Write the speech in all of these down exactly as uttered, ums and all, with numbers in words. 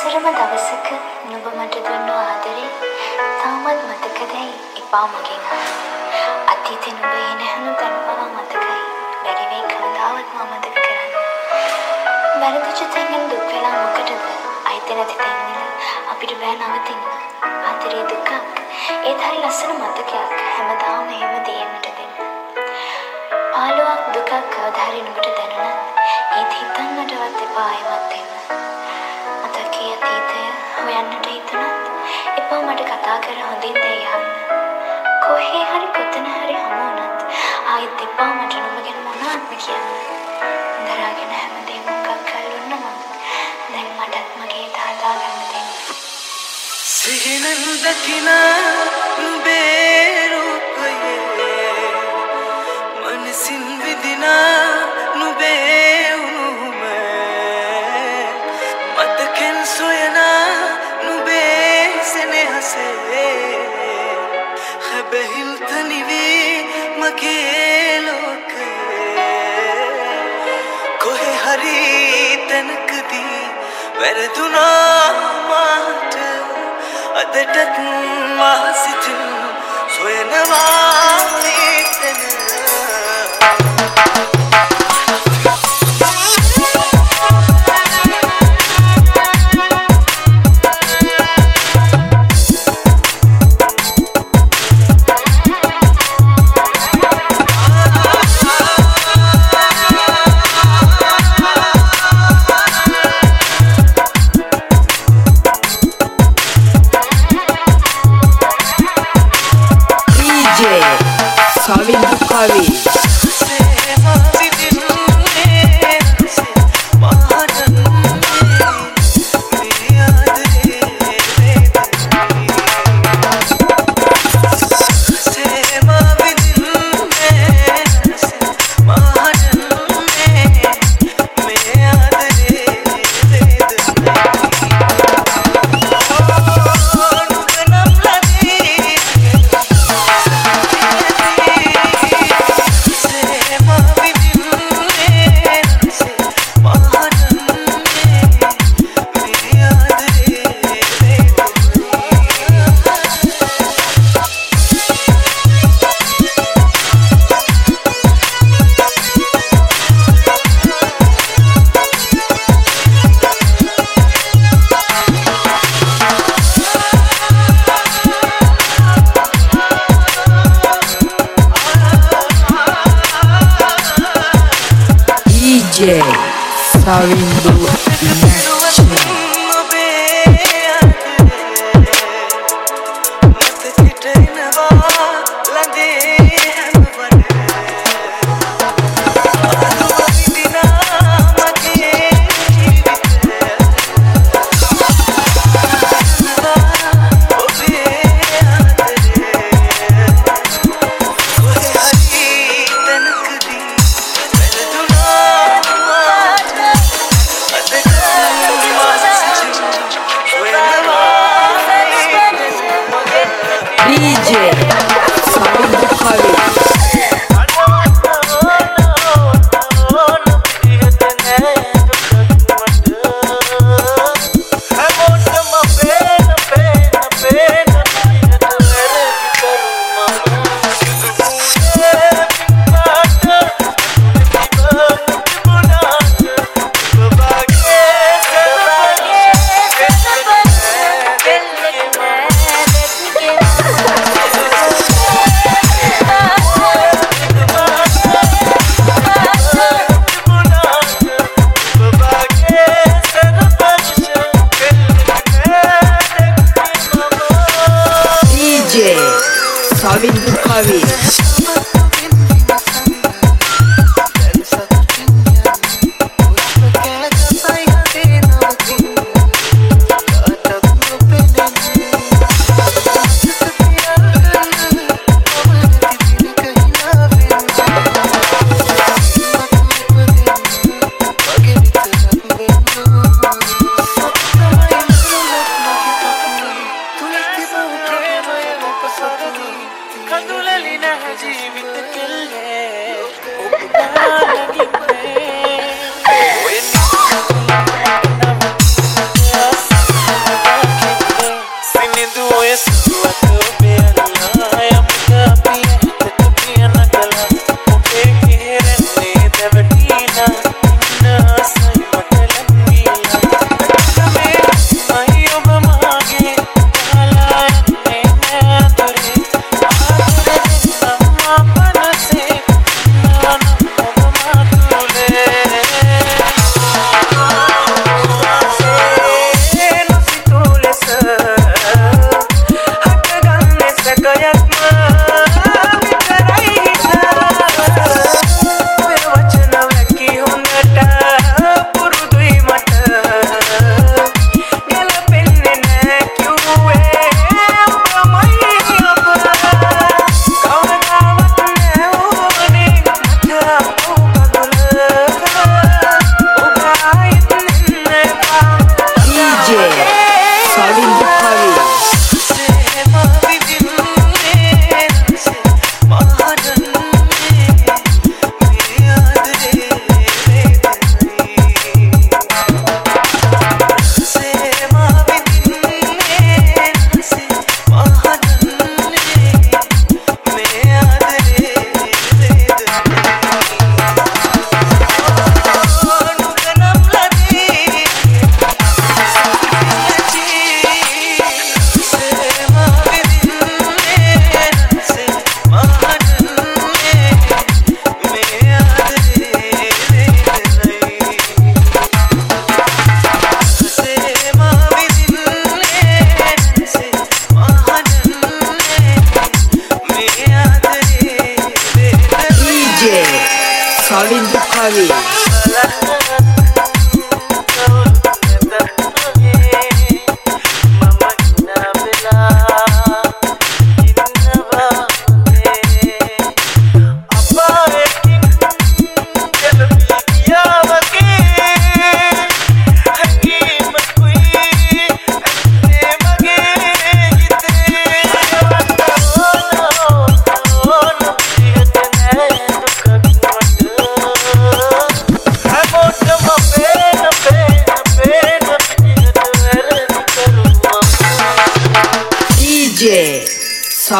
සුරම දවසක නුඹ මට දුන්නු ආදරේ තාමත් මතකදයි එපා මගෙන් අතීතේ නුඹ එන හැම තැනම මතකයි බැරි වෙයි කවදාවත් මම මතක කරන්න වැරදිච්ච තැනින් දුක් වෙලා මොකටද අයිති නැති තැනින් අපිට බෑ නවතින්න ආදරේ දුකක් ඒත් හරි ලස්සන මතකයක් හැමදාම එහෙම තියෙන්නට දෙන්න පාළුවක් දුකක් කවදා හරි නුඹට දැනුණත් ඒත් හිතන්නටවත් එපා ආයෙමත් එන්න මතකයේ අතීතය හොයන්නට හිතුණත් එපා මට කතා කර හොඳින් දෙයි අහන්න කොහේ හරි කොතන හරි හමු වුණත් ආයෙත් එපා මට නුඹ ගැන මොනවත්ම කියන්න දරාගෙන හැමදේම මොකක් කල්ලුන්න මම දැන් මටත් මගේ තාතා ගන්න දෙන්න සිහිනන් දකින නුඹේ රූපයේ මනසින් විදින නුඹේ උණුම මතකෙන් සොයන නුඹේ සෙනෙහසේ හැබැහිල් තනිවී මගේ ලෝකයේ කොහේ හරි තැනකදී වැරදුනා මාට අදටත් මා සිතින් සොයනවා එතන Sarindu Let's go.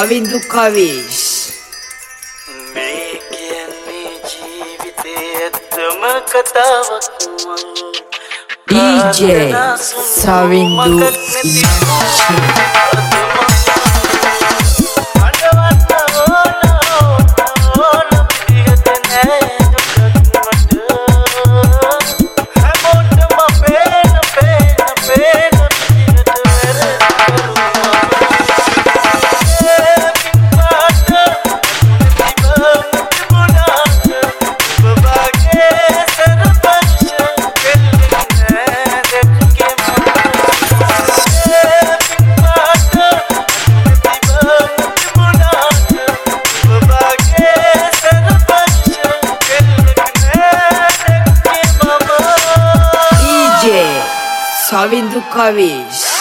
Savindu Kavish මේ කියන්නේ ජීවිතේ ඇත්තම කතාවක් D J Savindu Savindu Kavish